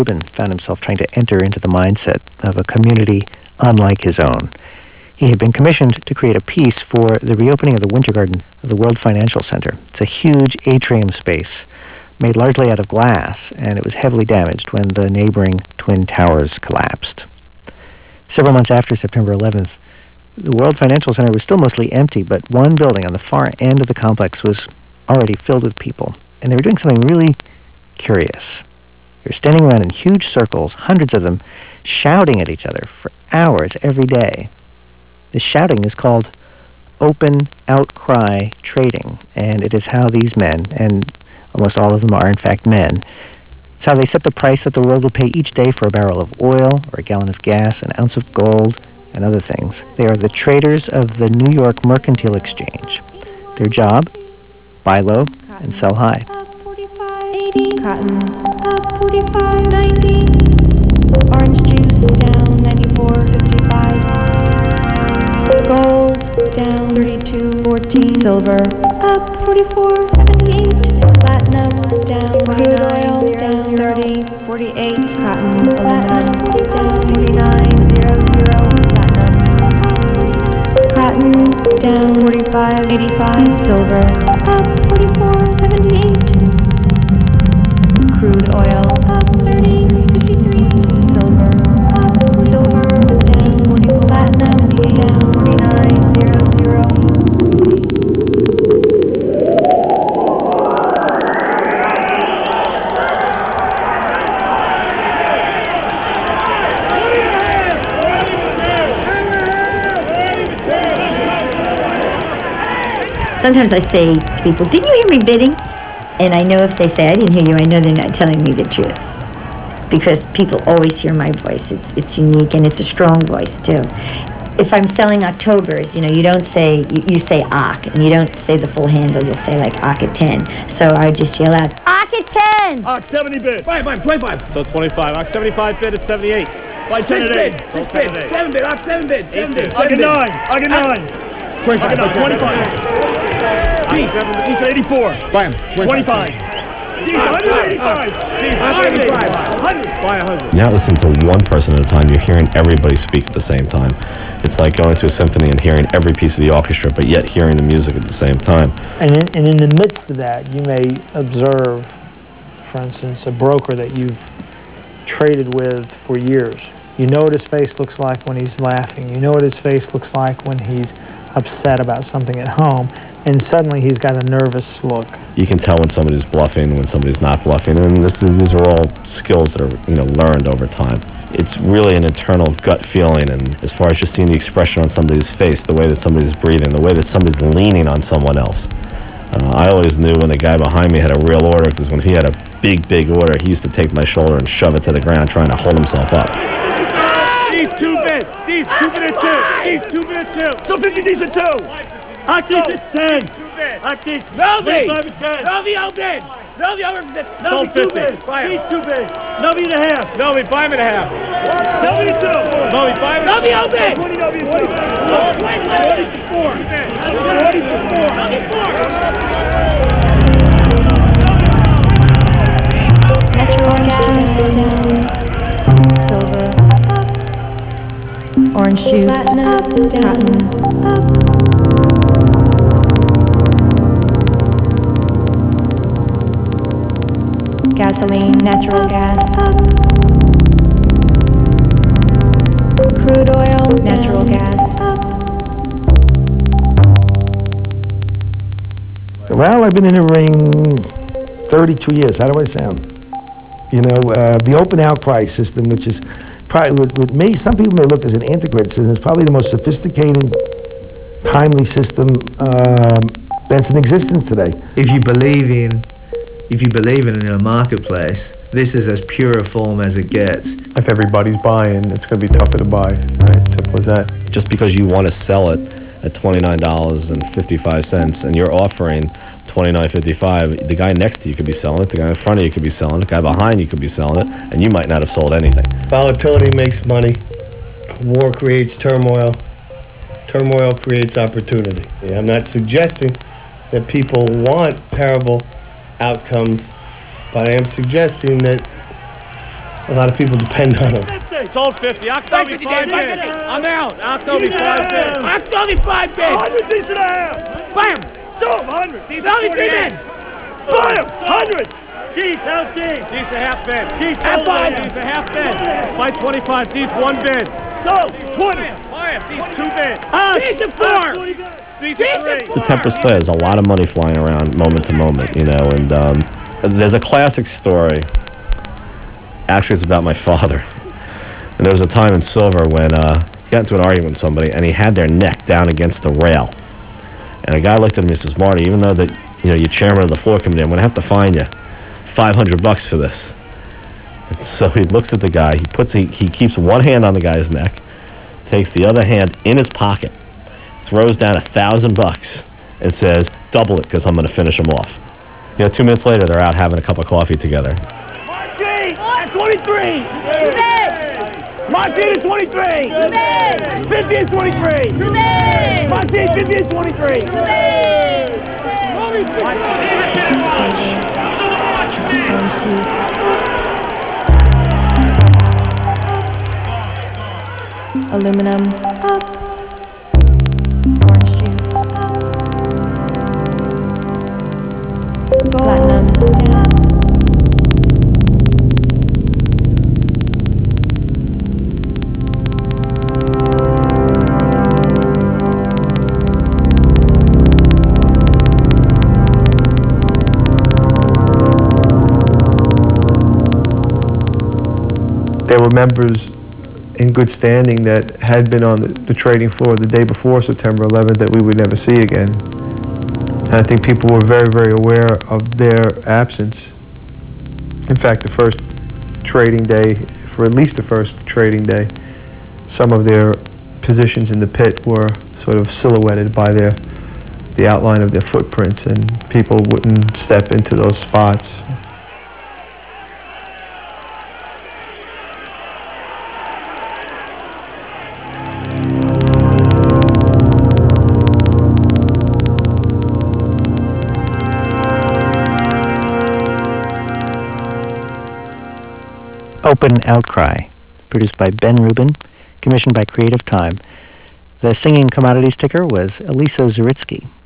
Rubin found himself trying to enter into the mindset of a community unlike his own. He had been commissioned to create a piece for the reopening of the Winter Garden of the World Financial Center. It's a huge atrium space made largely out of glass, and it was heavily damaged when the neighboring Twin Towers collapsed. Several months after September 11th, the World Financial Center was still mostly empty, but one building on the far end of the complex was already filled with people, and they were doing something really curious. They were standing around in huge circles, hundreds of them, shouting at each other for hours every day. This shouting is called open outcry trading, and it is how these men, and almost all of them are in fact men, it's how they set the price that the world will pay each day for a barrel of oil, or a gallon of gas, an ounce of gold, and other things. They are the traders of the New York Mercantile Exchange. Their job, buy low and sell high. Up 45.80. Cotton up 45.90. Orange juice down 94.55. Gold down 32.14. Silver up 44.78. Platinum down 29. Crude oil down 30.48. Cotton aluminum down 49.00. Platinum down 45.85. Silver up 44.78. Crude oil up 30.53. Silver up 44. Down 44. Platinum down 49.00. Sometimes I say to people, didn't you hear me bidding? And I know if they say I didn't hear you, I know they're not telling me the truth. Because people always hear my voice. It's unique, and it's a strong voice, too. If I'm selling Octobers, you don't say, you say Ock, and you don't say the full handle, you'll say like Ock at 10. So I just yell out, Ock at 10! Ock 70 bid. 25. So 25. Ock 75 bid at 78. Buy 10 at 8. 6 bid. 7 bid. Ock 7 bid. 7 bid. Ock at 9. Ock at 9. 25. 25. He's at 84. Buy him. 25. He's 185. He's 185. 100. Buy 100. You're not listening to one person at a time. You're hearing everybody speak at the same time. It's like going to a symphony and hearing every piece of the orchestra, but yet hearing the music at the same time. And in the midst of that, you may observe, for instance, a broker that you've traded with for years. You know what his face looks like when he's laughing. You know what his face looks like when he's upset about something at home. And suddenly he's got a nervous look. You can tell when somebody's bluffing, when somebody's not bluffing, and these are all skills that are learned over time. It's really an internal gut feeling, and as far as just seeing the expression on somebody's face, the way that somebody's breathing, the way that somebody's leaning on someone else. I always knew when the guy behind me had a real order, because when he had a big order, he used to take my shoulder and shove it to the ground, trying to hold himself up. These 2 bid. These 2 bid at 2. These 2 bid at 2. So 50 these at 2. Octis at 10. Octis. Novi. 25 at 10. Novi open. Novi open. Sold 50. These 2 bid. Novi and a half. Novi 5 and a half. 72. Novi 5 and a half. Novi open. 20 Novi at 2. 44. 44. Novi 4. Natural gas down. Silver up. Orange juice platinum up. Cotton up. Gasoline, natural gas up. Crude oil, natural gas up. Well, I've been in the ring 32 years. How do I sound? The open outcry system, which is probably, what may, some people may look as an antiquated system, is probably the most sophisticated, timely system that's in existence today. If you believe in a marketplace, this is as pure a form as it gets. If everybody's buying, it's going to be tougher to buy, right? Simple as that. Just because you want to sell it at $29.55 and you're offering $29.55, the guy next to you could be selling it, the guy in front of you could be selling it, the guy behind you could be selling it, and you might not have sold anything. Volatility makes money. War creates turmoil. Turmoil creates opportunity. I'm not suggesting that people want terrible outcomes, but I am suggesting that A lot of people depend on them. Sold 50. October 5 bids. I'm out. October 5 bids. October 5 bids. 100 piece and a half. Buy him. Sold 100. He's only 3 bids. Buy him. 100. D's, how's D's? D's a half bid. D's Half bid. D's a half bid. Buy 25. D's 1 bid. Sold 20. Buy him. D's 2 bid. D's a 4. D's a 3. The Tempest Play, there's a lot of money flying around moment to moment, you know, and there's a classic story. Actually, it's about my father. And there was a time in Silver when he got into an argument with somebody, and he had their neck down against the rail. And a guy looked at him and says, Marty, even though that you're chairman of the floor committee, I'm going to have to fine you $500 for this. And so he looks at the guy. He keeps one hand on the guy's neck, takes the other hand in his pocket, throws down $1,000, and says, double it because I'm going to finish him off. 2 minutes later, they're out having a cup of coffee together. Margie at 23. Margie at 23. 50 at 23. Margie at 50 at 23. Aluminum up. Orange juice up. Platinum down. There were members in good standing that had been on the trading floor the day before September 11th that we would never see again. And I think people were very, very aware of their absence. In fact, the first trading day, for at least the first trading day, some of their positions in the pit were sort of silhouetted by the outline of their footprints, and people wouldn't step into those spots. Open Outcry, produced by Ben Rubin, commissioned by Creative Time. The singing commodities ticker was Elisa Zaritsky.